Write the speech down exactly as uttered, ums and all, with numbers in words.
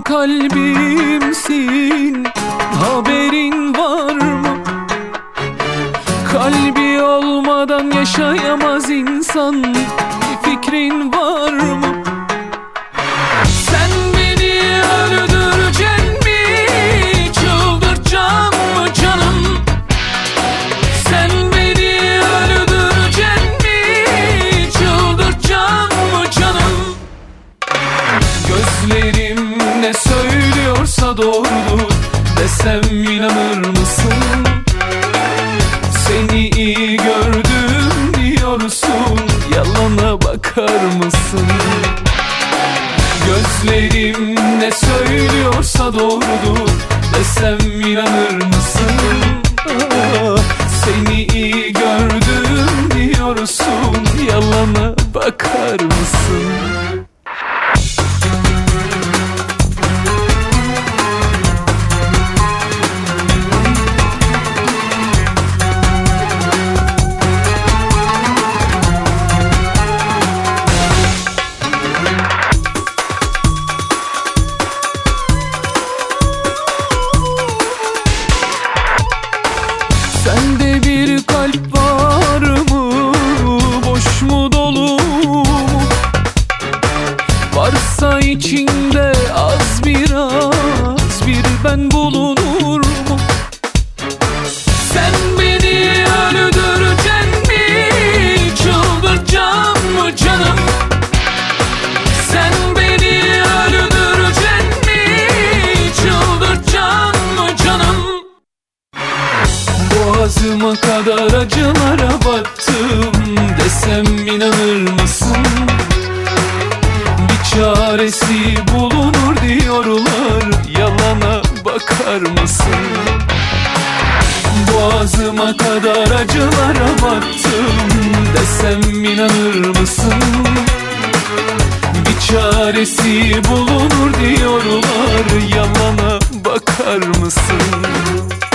kalbimsin, haberin var mı? Kalbi olmadan yaşayamaz insan, bir fikrin var mı? Sen beni öldüreceksin mi, çıldırtacaksın mı canım? Sen beni öldüreceksin mi, çıldırtacaksın mı canım? Gözlerim ne söylüyorsa doğrudur desem inanır mısın? Seni iyi gördüm diyorsun, yalana bakar mısın? Gözlerim ne söylüyorsa doğrudur desem inanır mısın? Ah, seni iyi gördüm diyorsun, yalana bakar mısın? Sende bir kalp var mı? Boş mu, dolu mu? Varsa içinde az biraz bir ben bulunur mu? Sen beni öldüreceksin mi, çıldırtacaksın mı canım? Sen beni öldüreceksin mi, çıldırtacaksın mı canım? Boğazıma kadar acılara battım desem inanır mısın? Bir çaresi bulunur diyorlar, yalana bakar mısın? Boğazıma kadar acılara battım desem inanır mısın? Bir çaresi bulunur diyorlar, yalana bakar mısın?